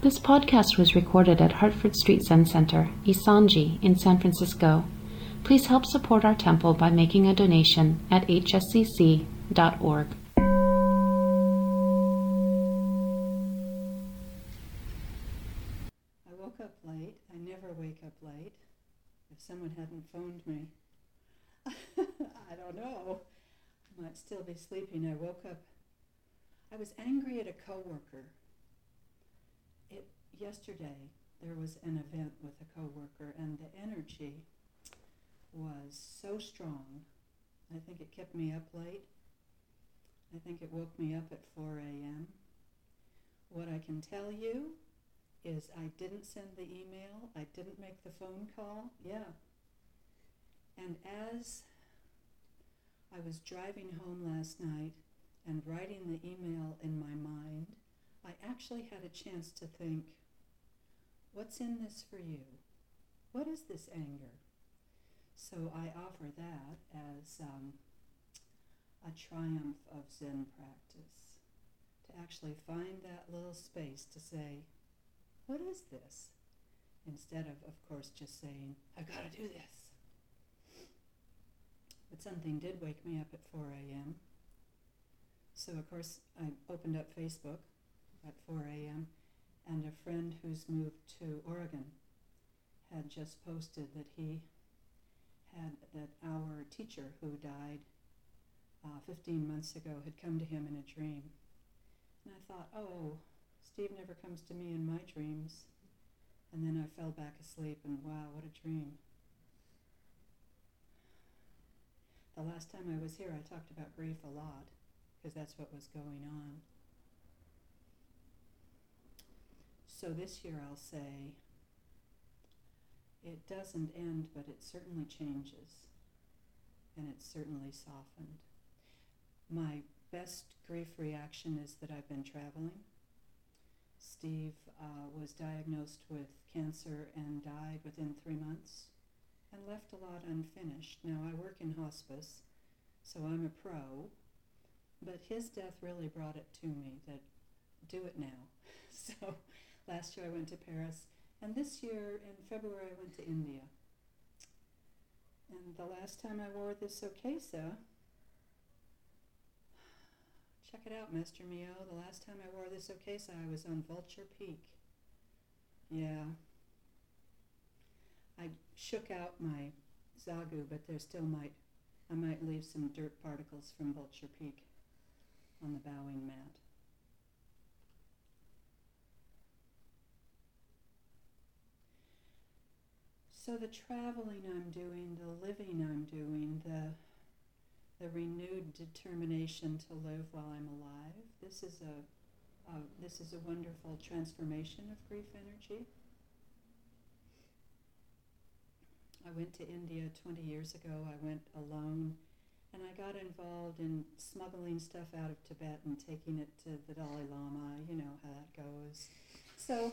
This podcast was recorded at Hartford Street Zen Center, Isanji, in San Francisco. Please help support our temple by making a donation at hscc.org. I woke up late. I never wake up late. If someone hadn't phoned me, I don't know. I might still be sleeping. I woke up. I was angry at a coworker. Yesterday, there was an event with a coworker, and the energy was so strong. I think it kept me up late. I think it woke me up at 4 a.m. What I can tell you is I didn't send the email. I didn't make the phone call. Yeah. And as I was driving home last night and writing the email in my mind, I actually had a chance to think, what's in this for you? What is this anger? So I offer that as a triumph of Zen practice, to actually find that little space to say, what is this? Instead of course, just saying, I've got to do this. But something did wake me up at 4 a.m. So of course, I opened up Facebook at 4 a.m., and a friend who's moved to Oregon had just posted that our teacher who died 15 months ago had come to him in a dream. And I thought, oh, Steve never comes to me in my dreams. And then I fell back asleep, and wow, what a dream. The last time I was here, I talked about grief a lot, because that's what was going on. So this year I'll say, it doesn't end, but it certainly changes, and it's certainly softened. My best grief reaction is that I've been traveling. Steve was diagnosed with cancer and died within 3 months, and left a lot unfinished. Now I work in hospice, so I'm a pro, but his death really brought it to me that do it now. So last year I went to Paris, and this year in February I went to India. And the last time I wore this okesa, check it out, Master Mio, the last time I wore this okesa I was on Vulture Peak. Yeah. I shook out my zagu, but I might leave some dirt particles from Vulture Peak on the bowing mat. So the traveling I'm doing, the living I'm doing, the renewed determination to live while I'm alive, this is a wonderful transformation of grief energy. I went to India 20 years ago. I went alone, and I got involved in smuggling stuff out of Tibet and taking it to the Dalai Lama. You know how that goes. So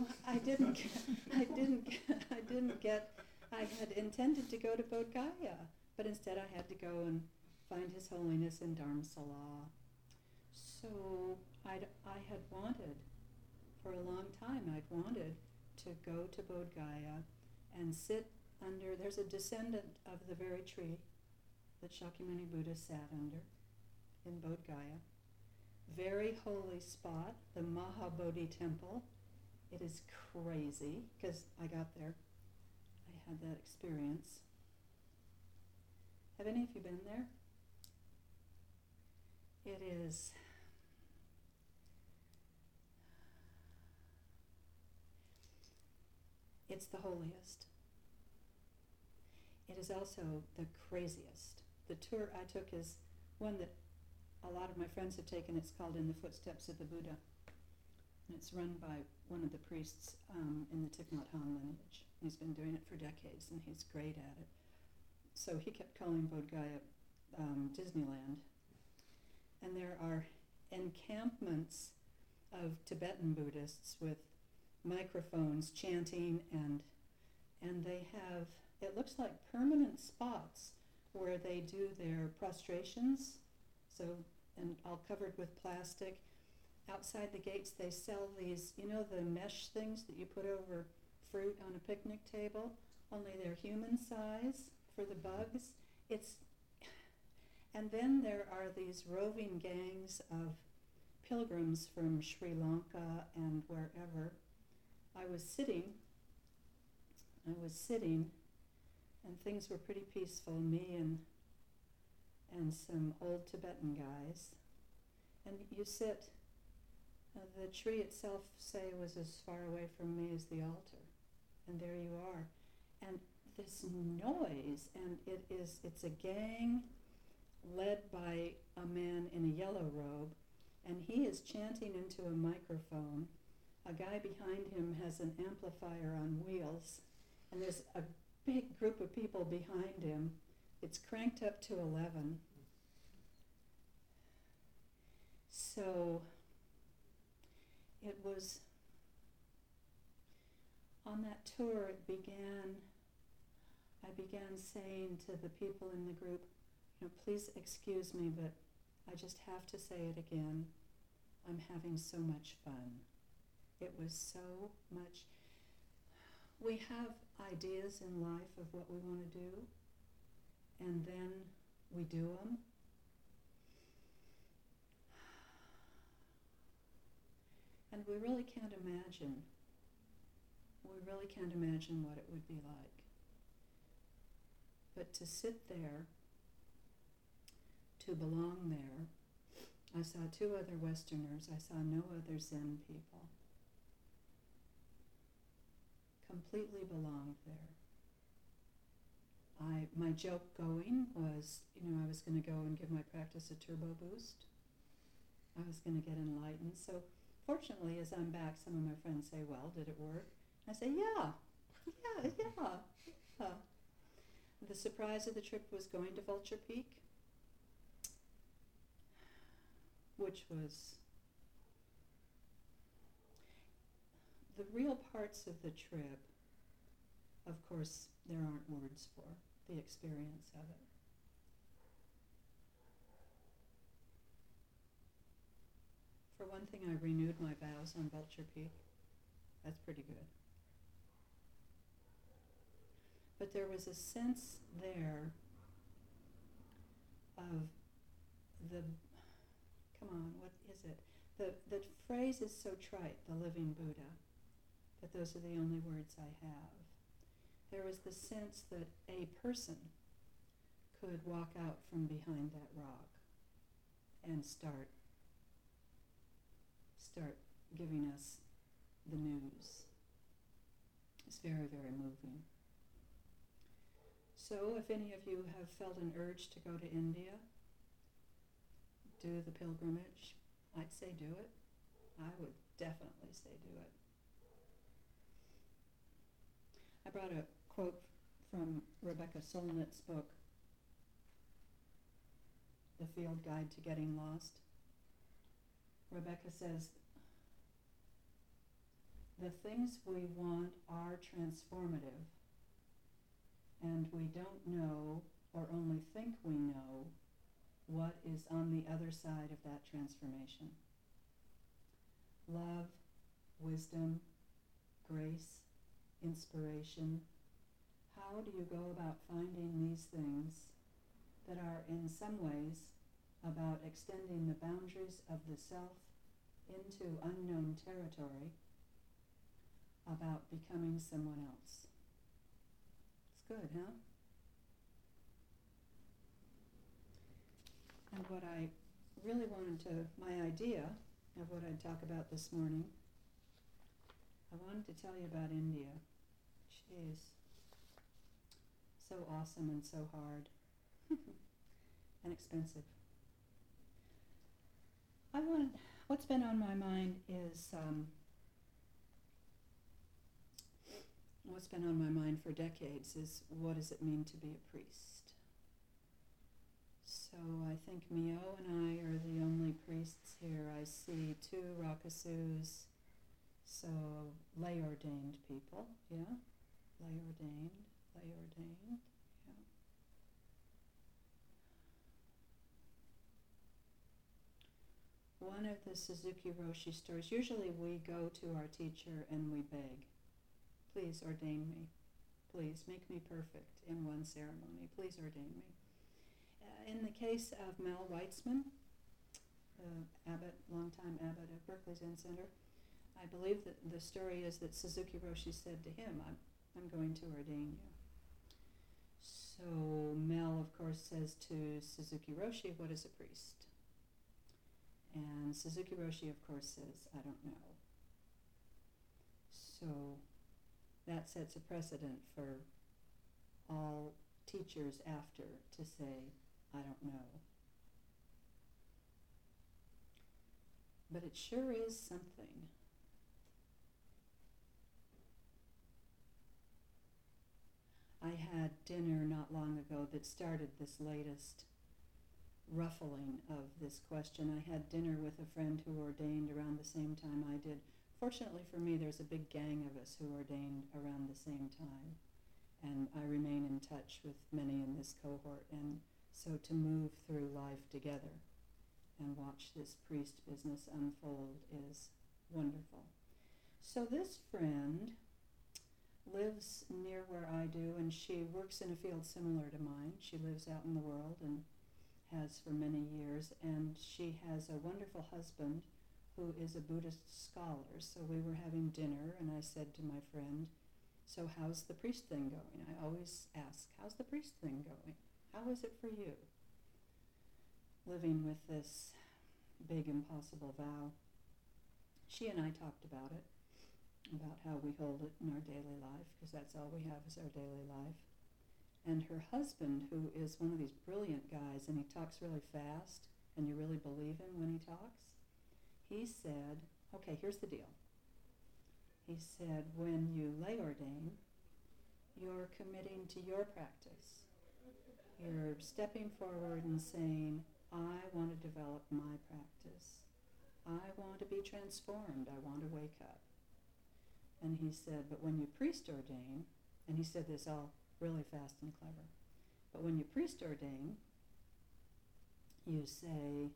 I had intended to go to Bodh Gaya, but instead I had to go and find His Holiness in Dharamsala. So I had wanted, for a long time, I'd wanted to go to Bodh Gaya and sit under, there's a descendant of the very tree that Shakyamuni Buddha sat under in Bodh Gaya. Very holy spot, the Mahabodhi Temple. It is crazy, because I got there. I had that experience. Have any of you been there? It is it's the holiest. It is also the craziest. The tour I took is one that a lot of my friends have taken. It's called In the Footsteps of the Buddha. And it's run by one of the priests in the Thich Nhat Hanh lineage. He's been doing it for decades, and he's great at it. So he kept calling Bodh Gaya Disneyland. And there are encampments of Tibetan Buddhists with microphones chanting, and they have, it looks like permanent spots where they do their prostrations, so, and all covered with plastic. outside the gates they sell these, the mesh things that you put over fruit on a picnic table, only they're human size for the bugs. And then there are these roving gangs of pilgrims from Sri Lanka and wherever. I was sitting, and things were pretty peaceful, me and some old Tibetan guys. And you sit, the tree itself, say, was as far away from me as the altar. And there you are. And this noise, and it's a gang led by a man in a yellow robe, and he is chanting into a microphone. A guy behind him has an amplifier on wheels, and there's a big group of people behind him. It's cranked up to 11. So it was on that tour, I began saying to the people in the group, please excuse me, but I just have to say it again. I'm having so much fun. It was so much. We have ideas in life of what we want to do, and then we do them. And we really can't imagine what it would be like. But to sit there, to belong there, I saw 2 other Westerners. I saw no other Zen people. Completely belonged there. My joke going was, I was going to go and give my practice a turbo boost. I was going to get enlightened. So fortunately, as I'm back, some of my friends say, well, did it work? I say, yeah. The surprise of the trip was going to Vulture Peak, which was the real parts of the trip. Of course, there aren't words for the experience of it. For one thing, I renewed my vows on Vulture Peak. That's pretty good. But there was a sense there of what is it? The phrase is so trite, the living Buddha, but those are the only words I have. There was the sense that a person could walk out from behind that rock and start giving us the news. It's very, very moving. So if any of you have felt an urge to go to India, do the pilgrimage, I'd say do it. I would definitely say do it. I brought a quote from Rebecca Solnit's book, The Field Guide to Getting Lost. Rebecca says, the things we want are transformative, and we don't know, or only think we know, what is on the other side of that transformation. Love, wisdom, grace, inspiration. How do you go about finding these things that are in some ways about extending the boundaries of the self into unknown territory, about becoming someone else? It's good, huh? And what I really my idea of what I'd talk about this morning, I wanted to tell you about India. Jeez. So awesome and so hard. And expensive. What's been on my mind is, what's been on my mind for decades is, what does it mean to be a priest? So I think Mio and I are the only priests here. I see 2 Rakasus, so lay-ordained people, yeah? Lay-ordained, yeah. one of the Suzuki Roshi stories, usually we go to our teacher and we beg, please ordain me. Please make me perfect in one ceremony. Please ordain me. In the case of Mel Weitzman, abbot, longtime abbot of Berkeley Zen Center, I believe that the story is that Suzuki Roshi said to him, I'm going to ordain you. So Mel, of course, says to Suzuki Roshi, what is a priest? And Suzuki Roshi, of course, says, I don't know. So that sets a precedent for all teachers after to say, I don't know. But it sure is something. I had dinner not long ago that started this latest ruffling of this question. I had dinner with a friend who ordained around the same time I did. Fortunately for me, there's a big gang of us who ordained around the same time, and I remain in touch with many in this cohort, and so to move through life together and watch this priest business unfold is wonderful. So this friend lives near where I do, and she works in a field similar to mine. She lives out in the world and has for many years, and she has a wonderful husband who is a Buddhist scholar. So we were having dinner, and I said to my friend, so how's the priest thing going? I always ask, how's the priest thing going? How is it for you? Living with this big impossible vow. She and I talked about it, about how we hold it in our daily life, because that's all we have is our daily life. And her husband, who is one of these brilliant guys, and he talks really fast, and you really believe him when he talks, he said, okay, here's the deal. He said, when you lay ordain, you're committing to your practice. You're stepping forward and saying, I want to develop my practice. I want to be transformed. I want to wake up. And he said, but when you priest ordain, and he said this all really fast and clever, but when you priest ordain, you say,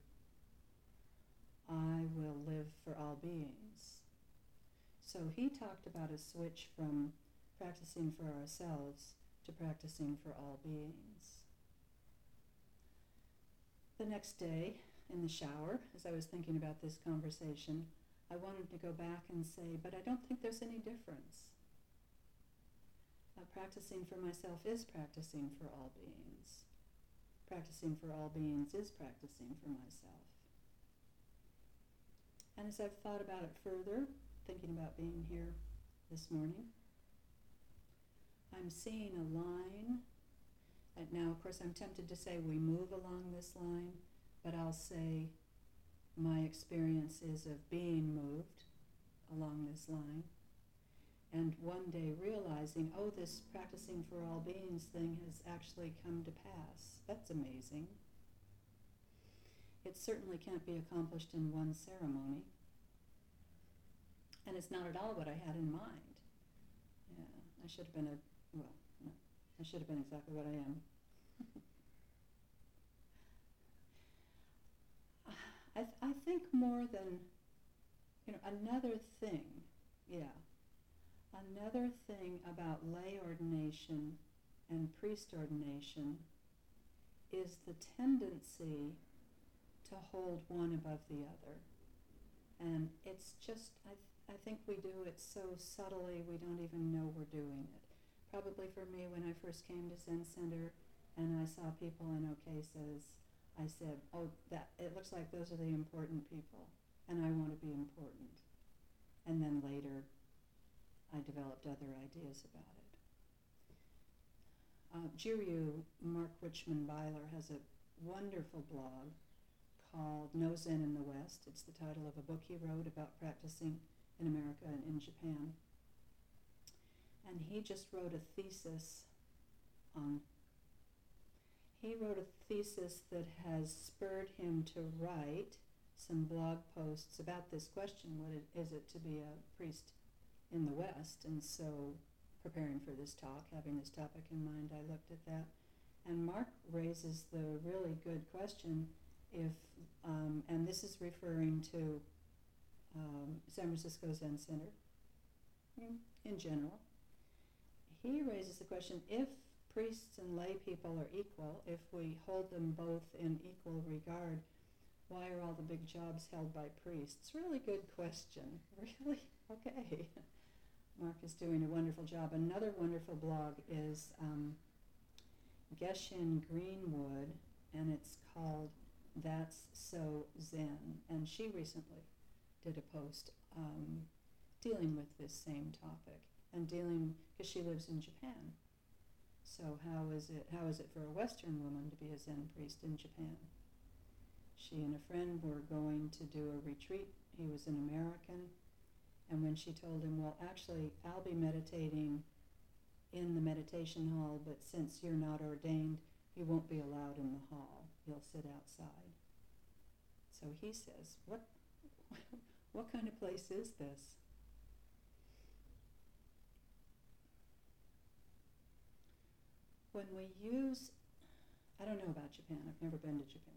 I will live for all beings. So he talked about a switch from practicing for ourselves to practicing for all beings. The next day, in the shower, as I was thinking about this conversation, I wanted to go back and say, but I don't think there's any difference. Practicing for myself is practicing for all beings. Practicing for all beings is practicing for myself. And as I've thought about it further, thinking about being here this morning, I'm seeing a line. And now, of course, I'm tempted to say we move along this line, but I'll say my experience is of being moved along this line. And one day realizing, oh, this practicing for all beings thing has actually come to pass. That's amazing. It certainly can't be accomplished in one ceremony. And it's not at all what I had in mind. Yeah, I should have been I should have been exactly what I am. I think more than, another thing about lay ordination and priest ordination is the tendency to hold one above the other. And it's just, I think we do it so subtly we don't even know we're doing it. Probably for me, when I first came to Zen Center and I saw people in ocases, I said, oh, it looks like those are the important people, and I want to be important. And then later, I developed other ideas about it. Jiryu Mark Richmond Byler has a wonderful blog called No Zen in the West. It's the title of a book he wrote about practicing in America and in Japan. And he just wrote a thesis that has spurred him to write some blog posts about this question, what is it to be a priest in the West? And so, preparing for this talk, having this topic in mind, I looked at that. And Mark raises the really good question, if, and this is referring to San Francisco Zen Center in general, he raises the question, if priests and lay people are equal, if we hold them both in equal regard, why are all the big jobs held by priests? Really good question. Really? Okay. Mark is doing a wonderful job. Another wonderful blog is Geshin Greenwood, and it's called That's So Zen. And she recently did a post dealing with this same topic, and dealing, because she lives in Japan. So how is it for a Western woman to be a Zen priest in Japan? She and a friend were going to do a retreat. He was an American. And when she told him, well, actually, I'll be meditating in the meditation hall, but since you're not ordained, you won't be allowed in the hall. You'll sit outside. So he says, what kind of place is this? When we use, I don't know about Japan, I've never been to Japan.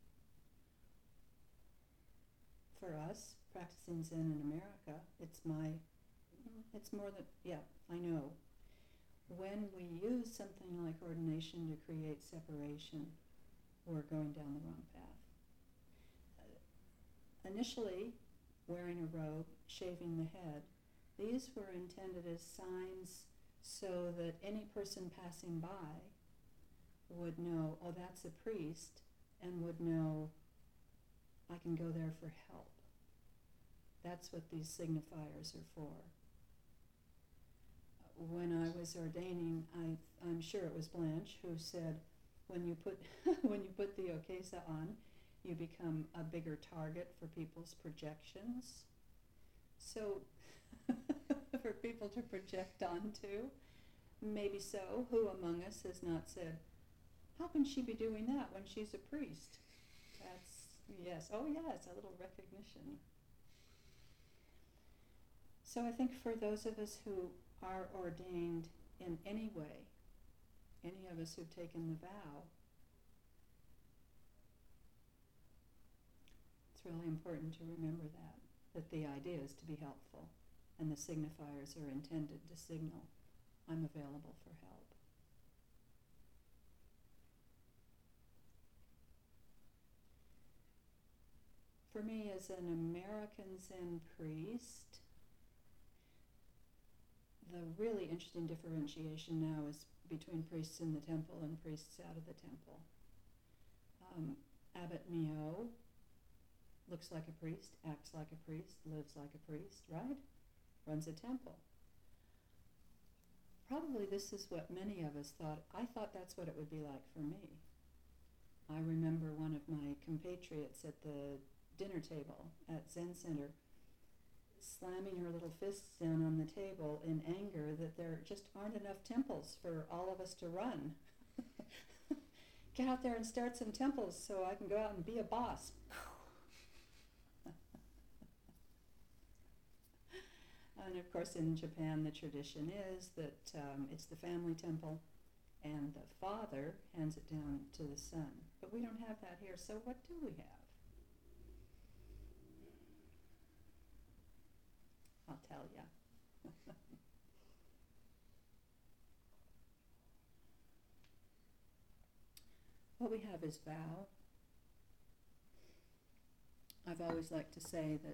For us, practicing Zen in America, it's more than, I know. When we use something like ordination to create separation, we're going down the wrong path. Initially, wearing a robe, shaving the head, these were intended as signs so that any person passing by would know, oh, that's a priest, and would know, I can go there for help. That's what these signifiers are for. When I was ordaining, I'm sure it was Blanche who said, when you put the okesa on, you become a bigger target for people's projections. So, for people to project onto, maybe so. Who among us has not said, how can she be doing that when she's a priest? Yes, a little recognition. So I think for those of us who are ordained in any way, any of us who've taken the vow, it's really important to remember that the idea is to be helpful, and the signifiers are intended to signal, I'm available for help. For me, as an American Zen priest, the really interesting differentiation now is between priests in the temple and priests out of the temple. Abbot Mio looks like a priest, acts like a priest, lives like a priest, right? Runs a temple. Probably this is what many of us thought. I thought that's what it would be like for me. I remember one of my compatriots at the dinner table at Zen Center slamming her little fists down on the table in anger that there just aren't enough temples for all of us to run. Get out there and start some temples so I can go out and be a boss. And of course in Japan the tradition is that it's the family temple and the father hands it down to the son. But we don't have that here, so what do we have? I'll tell ya. What we have is vow. I've always liked to say that,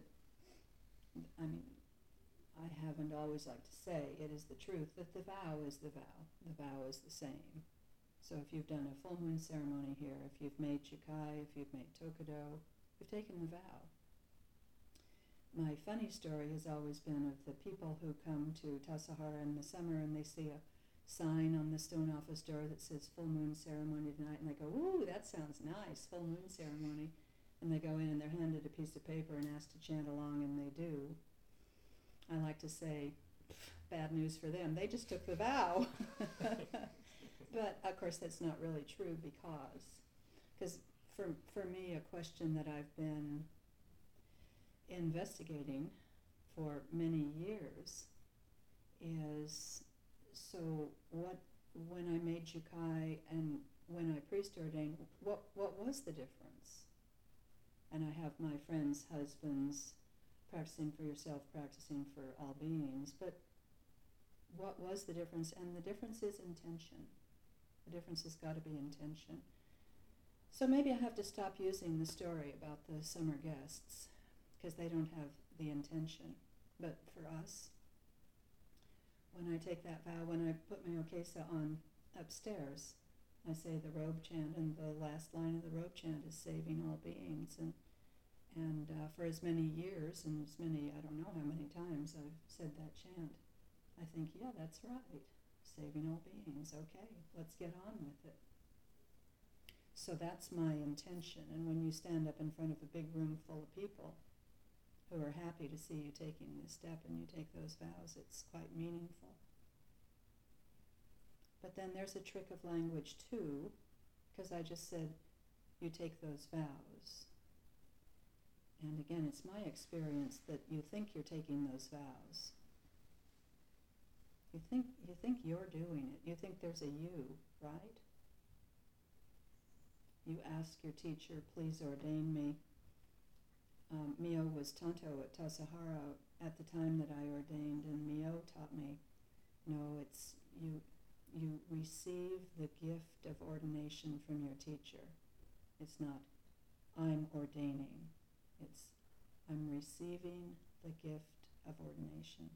I haven't always liked to say, it is the truth, that the vow is the vow. The vow is the same. So if you've done a full moon ceremony here, if you've made Jukai, if you've made Tokudo, you've taken the vow. My funny story has always been of the people who come to Tassajara in the summer and they see a sign on the stone office door that says full moon ceremony tonight, and they go, ooh, that sounds nice, full moon ceremony. And they go in and they're handed a piece of paper and asked to chant along, and they do. I like to say, bad news for them, they just took the vow. But of course that's not really true, because for me a question that I've been investigating for many years is, so what, when I made Jukai and when I priest ordained, what was the difference? and I have my friends' husbands practicing for yourself, practicing for all beings. But what was the difference? And the difference is intention. The difference has got to be intention. So maybe I have to stop using the story about the summer guests because they don't have the intention. But for us, when I take that vow, when I put my Okesa on upstairs, I say the robe chant, and the last line of the robe chant is saving all beings. And for as many years and as many, I don't know how many times I've said that chant, I think, yeah, that's right. Saving all beings. Okay, let's get on with it. So that's my intention. And when you stand up in front of a big room full of people who are happy to see you taking this step and you take those vows, it's quite meaningful. But then there's a trick of language too, because I just said you take those vows. And again, it's my experience that you think you're taking those vows. You think you're doing it. You think there's a you, right? You ask your teacher, please ordain me. Mio was Tonto at Tassajara at the time that I ordained, and Mio taught me, no, it's you receive the gift of ordination from your teacher. It's not, I'm ordaining. It's, I'm receiving the gift of ordination.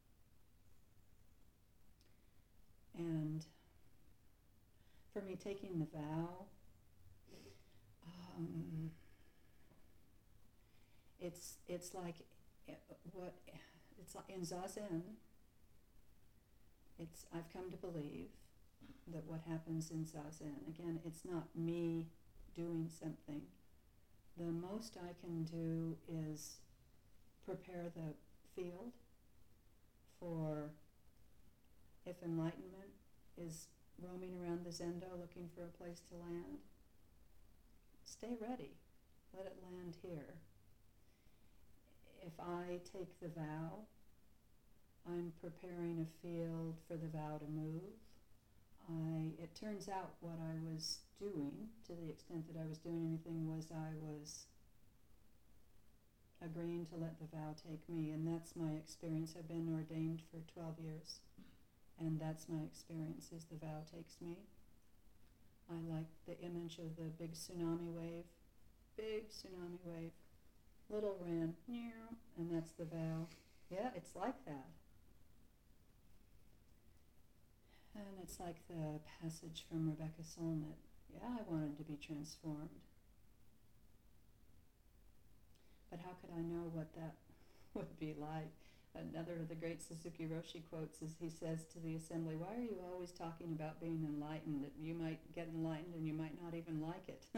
And for me, taking the vow, it's like in Zazen. I've come to believe that what happens in Zazen, again, it's not me doing something. The most I can do is prepare the field for if enlightenment is roaming around the Zendo looking for a place to land. Stay ready. Let it land here. If I take the vow, I'm preparing a field for the vow to move. It turns out what I was doing, to the extent that I was doing anything, was I was agreeing to let the vow take me, and that's my experience. I've been ordained for 12 years, and that's my experience, is the vow takes me. I like the image of the big tsunami wave, little Ren, and that's the vow. Yeah, it's like that. And it's like the passage from Rebecca Solnit. Yeah, I wanted to be transformed. But how could I know what that would be like? Another of the great Suzuki Roshi quotes is, he says to the assembly, why are you always talking about being enlightened? That you might get enlightened and you might not even like it.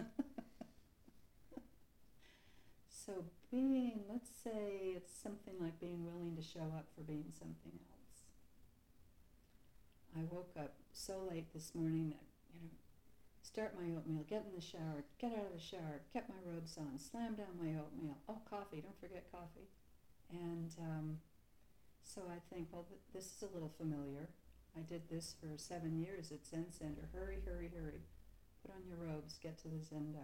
So being, let's say it's something like being willing to show up for being something else. I woke up so late this morning that, start my oatmeal, get in the shower, get out of the shower, get my robes on, slam down my oatmeal. Oh, coffee, don't forget coffee. And so I think, well, this is a little familiar. I did this for 7 years at Zen Center. Hurry, hurry, hurry. Put on your robes, get to the Zendo.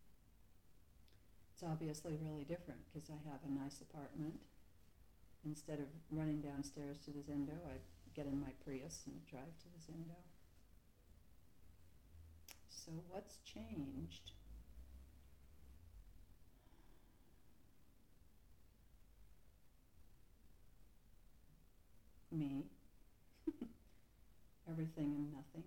It's obviously really different because I have a nice apartment. Instead of running downstairs to the Zendo, I get in my Prius and drive to the Zendo. So what's changed? Me. Everything and nothing.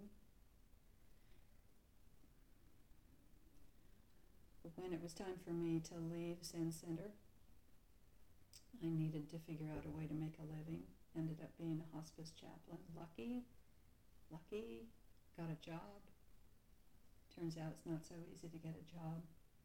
When it was time for me to leave Zen Center, I needed to figure out a way to make a living. Ended up being a hospice chaplain. Lucky, got a job. Turns out it's not so easy to get a job.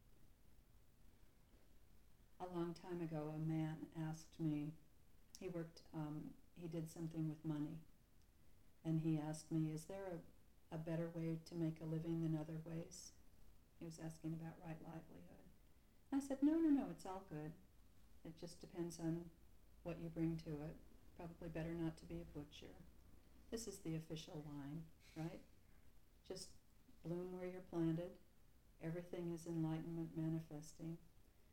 A long time ago, a man asked me, he did something with money, and he asked me, is there a better way to make a living than other ways? He was asking about right livelihood. I said, no, it's all good. It just depends on what you bring to it. Probably better not to be a butcher. This is the official line, right? Just bloom where you're planted. Everything is enlightenment manifesting.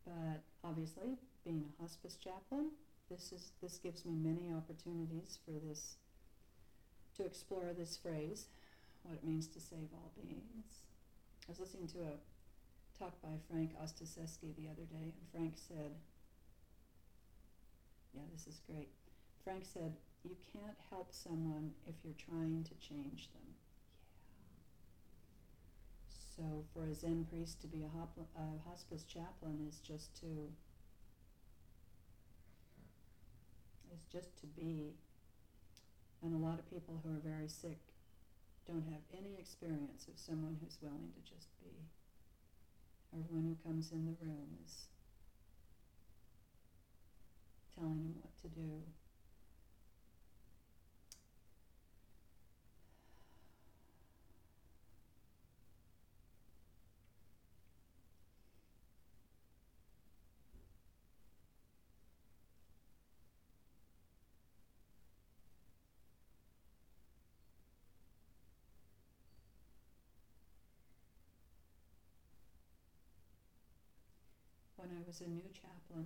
But obviously, being a hospice chaplain, this gives me many opportunities for this, to explore this phrase, what it means to save all beings. I was listening to a talk by Frank Ostaseski the other day, and Frank said, yeah, this is great. Frank said, you can't help someone if you're trying to change them. Yeah. So for a Zen priest to be a hospice chaplain is just to be. And a lot of people who are very sick don't have any experience of someone who's willing to just be. Everyone who comes in the room is telling them what to do. When I was a new chaplain,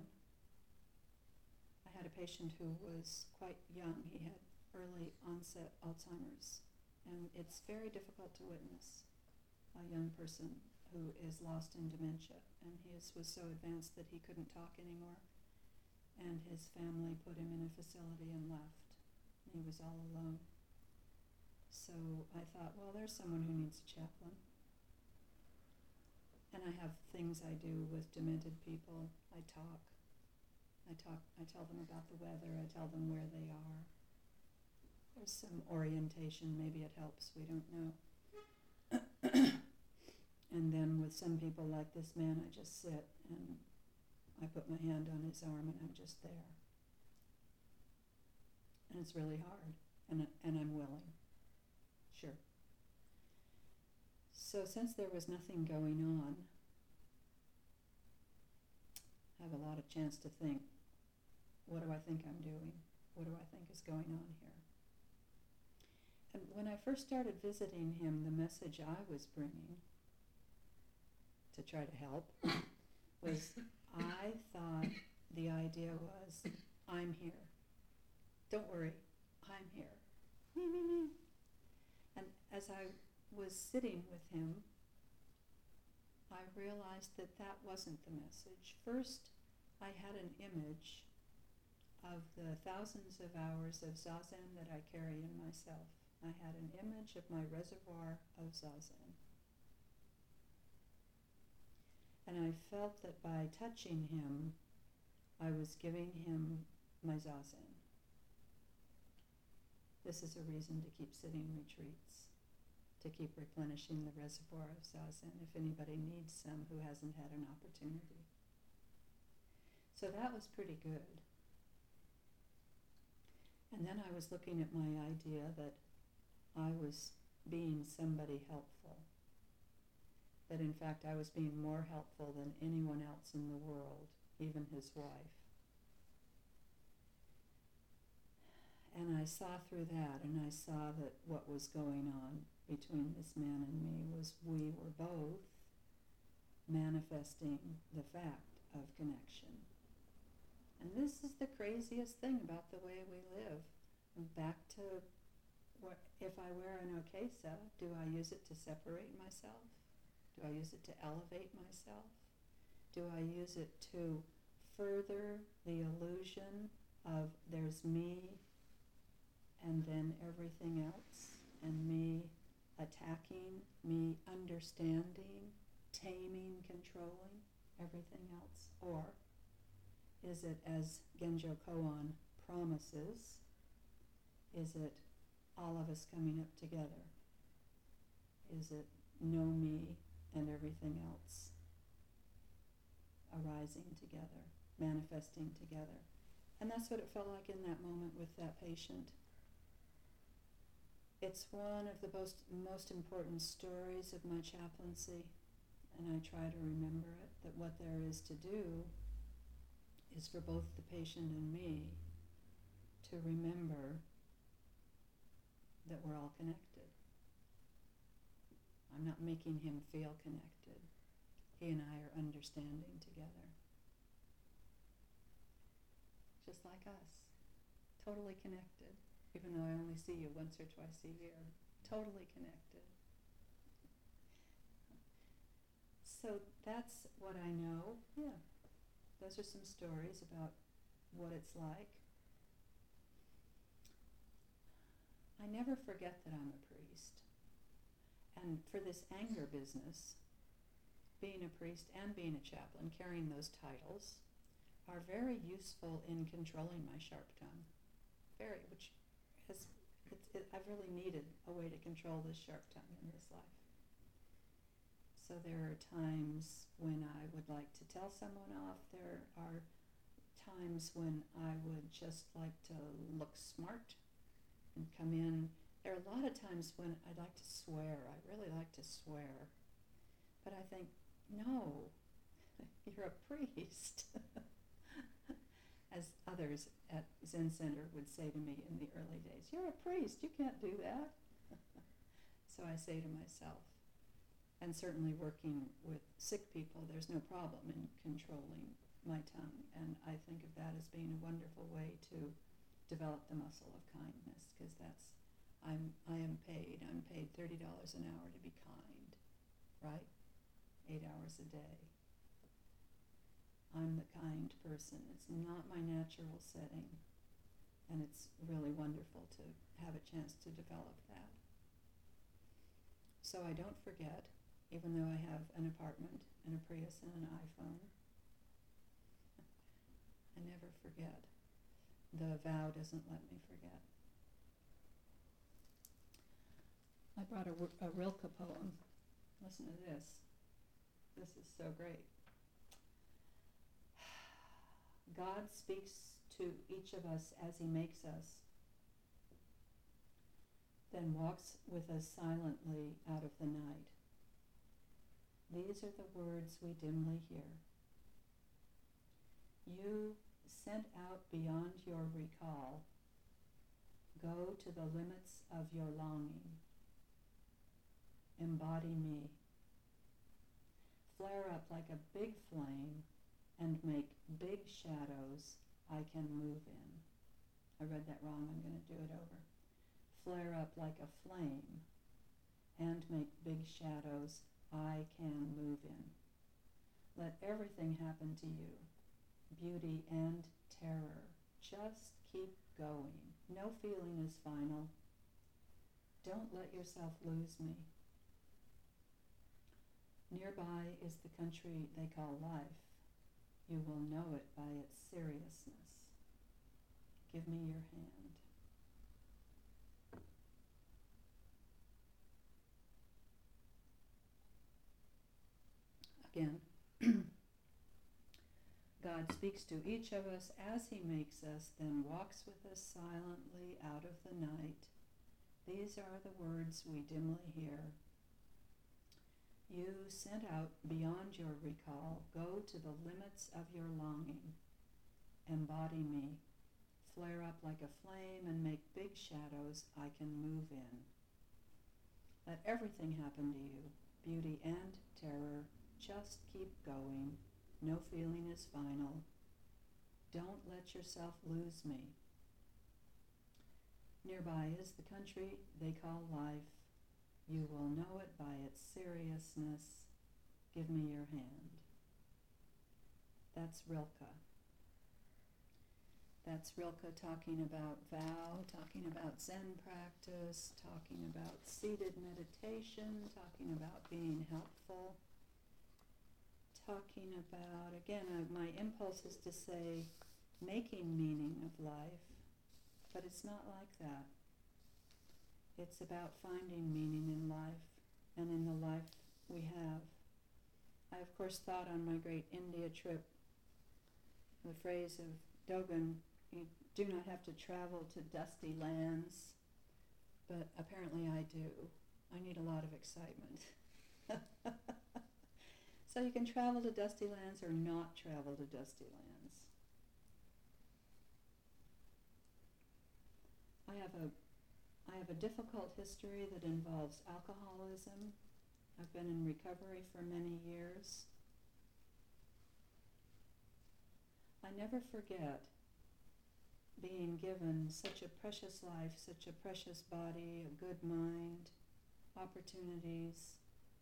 I had a patient who was quite young. He had early onset Alzheimer's, and it's very difficult to witness a young person who is lost in dementia. And his was so advanced that he couldn't talk anymore, and his family put him in a facility and left. He was all alone. So I thought, well, there's someone who needs a chaplain. And I have things I do with demented people. I tell them about the weather, I tell them where they are. There's some orientation, maybe it helps, we don't know. And then with some people like this man, I just sit and I put my hand on his arm and I'm just there. And it's really hard, and I'm willing, sure. So since there was nothing going on, I have a lot of chance to think, what do I think I'm doing? What do I think is going on here? And when I first started visiting him, the message I was bringing to try to help was, I thought the idea was, I'm here. Don't worry, I'm here. Me, me, me. And as I was sitting with him, I realized that that wasn't the message. First, I had an image of the thousands of hours of Zazen that I carry in myself. I had an image of my reservoir of Zazen. And I felt that by touching him, I was giving him my Zazen. This is a reason to keep sitting retreats, to keep replenishing the reservoir of Zazen if anybody needs some who hasn't had an opportunity. So that was pretty good. And then I was looking at my idea that I was being somebody helpful. That in fact I was being more helpful than anyone else in the world, even his wife. And I saw through that, and I saw that what was going on between this man and me was we were both manifesting the fact of connection. And this is the craziest thing about the way we live. And back to, if I wear an okesa, do I use it to separate myself? Do I use it to elevate myself? Do I use it to further the illusion of there's me and then everything else, and me attacking, me understanding, taming, controlling everything else? Or is it, as Genjo Koan promises, is it all of us coming up together? Is it know me and everything else arising together, manifesting together? And that's what it felt like in that moment with that patient. It's one of the most important stories of my chaplaincy, and I try to remember it, that what there is to do is for both the patient and me to remember that we're all connected. I'm not making him feel connected. He and I are understanding together. just like us, totally connected, even though I only see you once or twice a year, totally connected. So that's what I know. Yeah, those are some stories about what it's like. I never forget that I'm a priest. And for this anger business, being a priest and being a chaplain, carrying those titles, are very useful in controlling my sharp tongue. Very, which has, I've really needed a way to control this sharp tongue in this life. So there are times when I would like to tell someone off. There are times when I would just like to look smart and come in. There are a lot of times when I'd like to swear. I really like to swear. But I think, no, you're a priest. As others at Zen Center would say to me in the early days, you're a priest, you can't do that. So I say to myself, and certainly working with sick people, there's no problem in controlling my tongue. And I think of that as being a wonderful way to develop the muscle of kindness, because I'm paid $30 an hour to be kind, right? 8 hours a day. I'm the kind person. It's not my natural setting, and it's really wonderful to have a chance to develop that. So I don't forget, even though I have an apartment and a Prius and an iPhone. I never forget. The vow doesn't let me forget. I brought a Rilke poem. Listen to this. This is so great. God speaks to each of us as he makes us, then walks with us silently out of the night. These are the words we dimly hear. You, sent out beyond your recall, go to the limits of your longing. Embody me. Flare up like a big flame and make big shadows I can move in. I read that wrong, I'm going to do it over. Flare up like a flame and make big shadows I can move in. Let everything happen to you, beauty and terror. Just keep going. No feeling is final. Don't let yourself lose me. Nearby is the country they call life. You will know it by its seriousness. Give me your hand. Again, God speaks to each of us as he makes us, then walks with us silently out of the night. These are the words we dimly hear. You, sent out beyond your recall, go to the limits of your longing. Embody me. Flare up like a flame and make big shadows I can move in. Let everything happen to you, beauty and terror. Just keep going. No feeling is final. Don't let yourself lose me. Nearby is the country they call life. You will know it by its seriousness. Give me your hand. That's Rilke. That's Rilke talking about vow, talking about Zen practice, talking about seated meditation, talking about being helpful, talking about, again, my impulse is to say making meaning of life, but it's not like that. It's about finding meaning in life and in the life we have. I, of course, thought on my great India trip, the phrase of Dogen, you do not have to travel to dusty lands, but apparently I do. I need a lot of excitement. So you can travel to dusty lands or not travel to dusty lands. I have a difficult history that involves alcoholism. I've been in recovery for many years. I never forget being given such a precious life, such a precious body, a good mind, opportunities,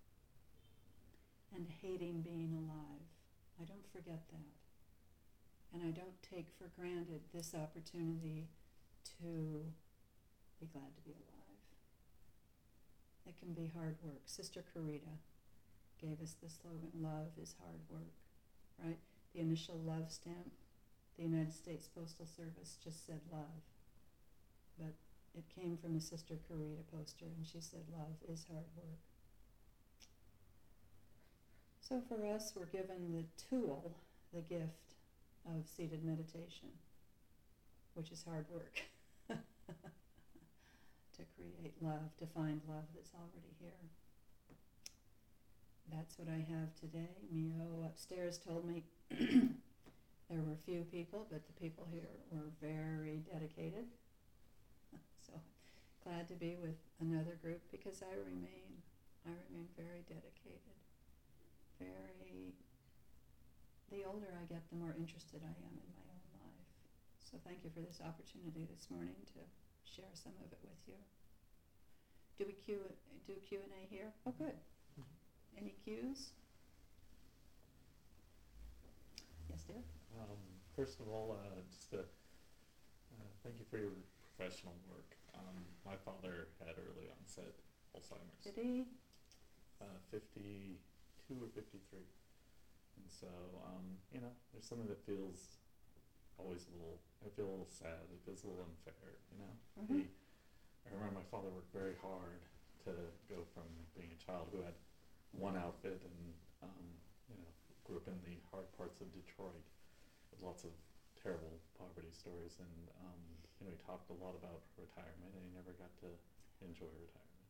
and hating being alive. I don't forget that. And I don't take for granted this opportunity to be glad to be alive. It can be hard work. Sister Karita gave us the slogan, love is hard work, right? The initial love stamp, the United States Postal Service just said love. But it came from a Sister Karita poster, and she said love is hard work. So for us, we're given the tool, the gift of seated meditation, which is hard work. To create love, to find love that's already here. That's what I have today. Mio upstairs told me there were few people, but the people here were very dedicated. So glad to be with another group because I remain very dedicated. The older I get, the more interested I am in my own life. So thank you for this opportunity this morning to share some of it with you. Do we do Q&A here? Oh, good. Any cues? Yes, dear? First of all, just thank you for your professional work. My father had early onset Alzheimer's. Did he? 52 or 53. And so, there's something that feels always I feel a little sad. It feels a little unfair, Mm-hmm. I remember my father worked very hard to go from being a child who had one outfit and, grew up in the hard parts of Detroit with lots of terrible poverty stories. And, he talked a lot about retirement, and he never got to enjoy retirement.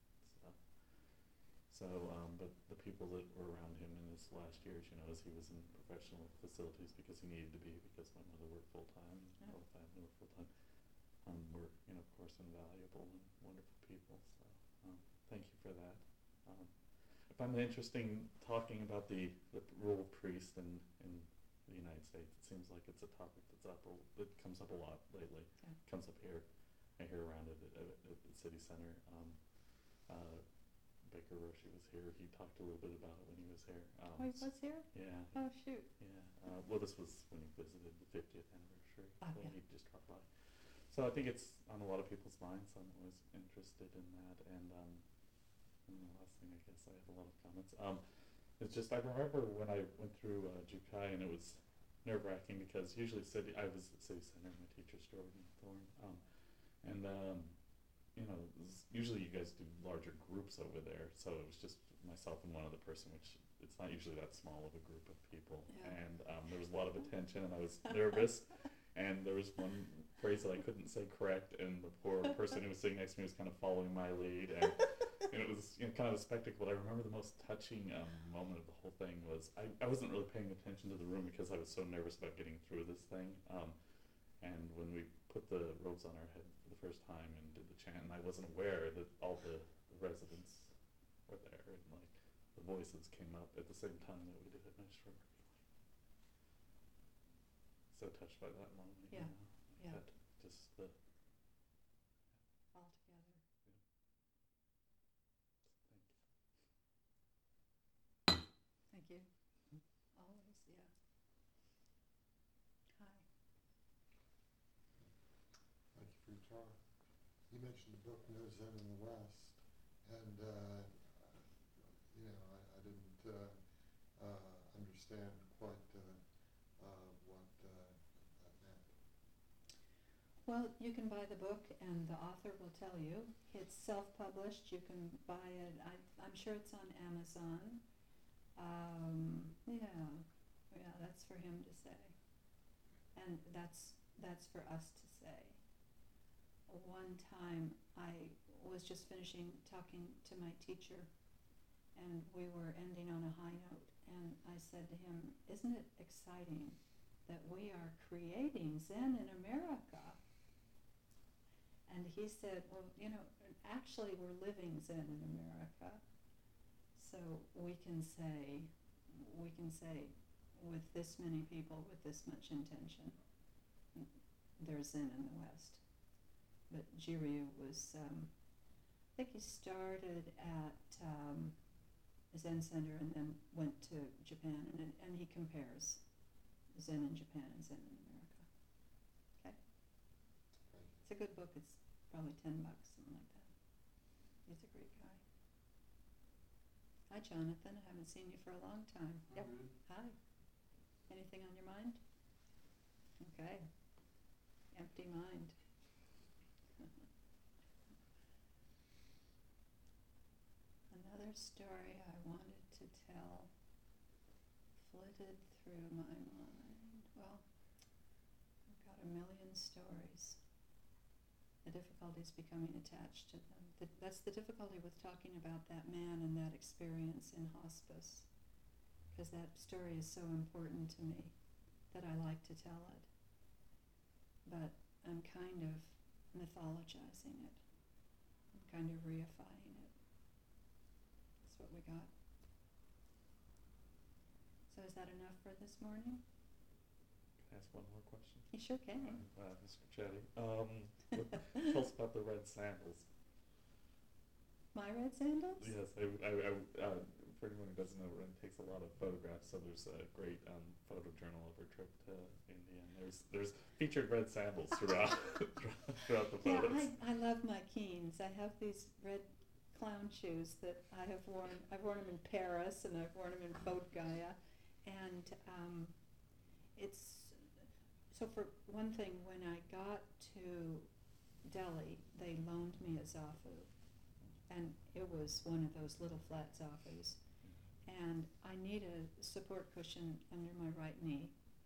But the people that were around him in his last years, as he was in professional facilities because he needed to be, because my mother worked full-time, and all the family worked full-time, were, of course, invaluable and wonderful people. So thank you for that. I find it interesting talking about the role of priest in the United States. It seems like it's a topic that comes up a lot lately. Yeah. It comes up here. I hear around it at the city center. Baker Roshi was here. He talked a little bit about it when he was here. He was here? Yeah. Oh, shoot. Yeah. Well, this was when he visited the 50th anniversary. Oh, So yeah. he just dropped by. So I think it's on a lot of people's minds. I'm always interested in that. And the last thing, I guess, I have a lot of comments. It's just, I remember when I went through Jukai, and it was nerve-wracking because usually I was at City Center, my teacher's store in Thorne. Usually you guys do larger groups over there, so it was just myself and one other person, which it's not usually that small of a group of people. Yeah. And there was a lot of attention, and I was nervous, and there was one phrase that I couldn't say correct, and the poor person who was sitting next to me was kind of following my lead, and it was kind of a spectacle. But I remember the most touching moment of the whole thing was I wasn't really paying attention to the room because I was so nervous about getting through this thing. And when we put the robes on our head for the first time and did the chant, and I wasn't aware that all the residents were there, and like the voices came up at the same time that we did it. And I just remember being so touched by that moment. Yeah. Yeah. That just the All together. thank you. Thank you. Always, yeah. Hi. Thank you for your talk. You mentioned the book No Zen in the West, and I didn't understand quite what that meant. Well, you can buy the book, and the author will tell you. It's self-published. You can buy it. I'm sure it's on Amazon. Yeah, that's for him to say, and that's for us to say. One time, I was just finishing talking to my teacher, and we were ending on a high note, and I said to him, "Isn't it exciting that we are creating Zen in America?" And he said, "Well, actually we're living Zen in America." So we can say with this many people, with this much intention, their Zen in the West. But Jiryu was, I think he started at Zen Center and then went to Japan, and he compares Zen in Japan and Zen in America. Okay? It's a good book. It's probably $10, something like that. He's a great guy. Hi, Jonathan. I haven't seen you for a long time. Yep. Hi. Anything on your mind? Okay. Empty mind. Another story I wanted to tell flitted through my mind. Well, I've got a million stories. The difficulty is becoming attached to them. That's the difficulty with talking about that man and that experience in hospice, because that story is so important to me that I like to tell it. But I'm kind of mythologizing it. I'm kind of reifying it. That's what we got. So is that enough for this morning? Can I ask one more question? You sure can. Mr. Chetty. Tell us about the red sandals. My red sandals? Yes, for anyone who doesn't know, Ren takes a lot of photographs, so there's a great photo journal of her trip to India, and there's featured red sandals throughout throughout the photos. Yeah, I love my Keens. I have these red clown shoes that I have worn. I've worn them in Paris, and I've worn them in Bodh Gaya, and it's so. For one thing, when I got to Delhi, they loaned me a Zafu, and it was one of those little flat Zafus, and I need a support cushion under my right knee.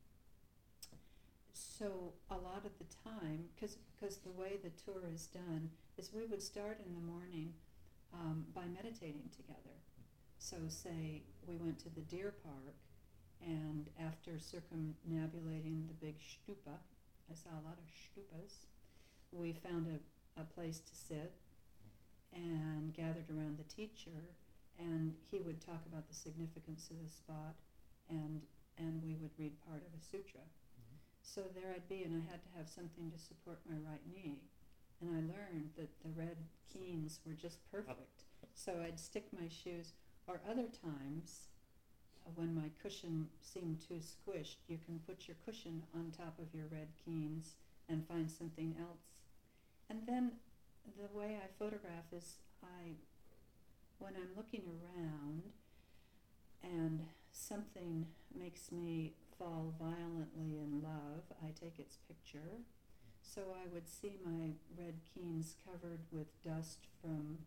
So a lot of the time, because the way the tour is done is we would start in the morning by meditating together. So say we went to the deer park, and after circumambulating the big stupa, I saw a lot of stupas, we found a place to sit and gathered around the teacher, and he would talk about the significance of the spot, and we would read part of a sutra. Mm-hmm. So there I'd be, and I had to have something to support my right knee, and I learned that the red Keens were just perfect. So I'd stick my shoes, or other times, when my cushion seemed too squished, you can put your cushion on top of your red Keens and find something else. And then the way I photograph is when I'm looking around and something makes me fall violently in love, I take its picture. So I would see my red Keens covered with dust from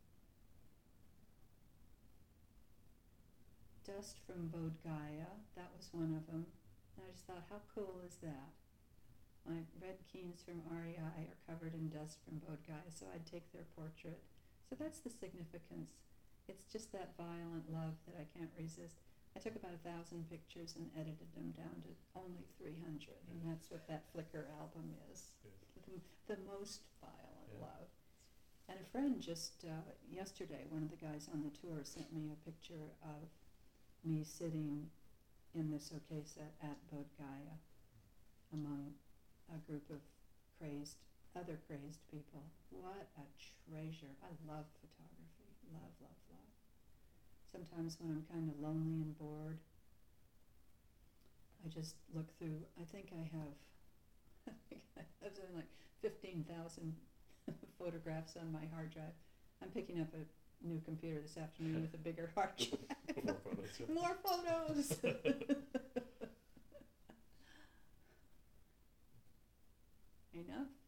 Bodh Gaya. That was one of them. And I just thought, how cool is that? My red Keens from REI are covered in dust from Bodh Gaya, so I'd take their portrait. So that's the significance. It's just that violent love that I can't resist. I took about 1,000 pictures and edited them down to only 300, and that's what that Flickr album is. The most violent love. And a friend just yesterday, one of the guys on the tour sent me a picture of me sitting in the Sokesa at Bodh Gaya among a group of other crazed people. What a treasure. I love photography. Love, love, love. Sometimes when I'm kind of lonely and bored, I just look through, I think I have something like 15,000 photographs on my hard drive. I'm picking up a new computer this afternoon with a bigger hard drive. More photos. Yeah. More photos. Enough.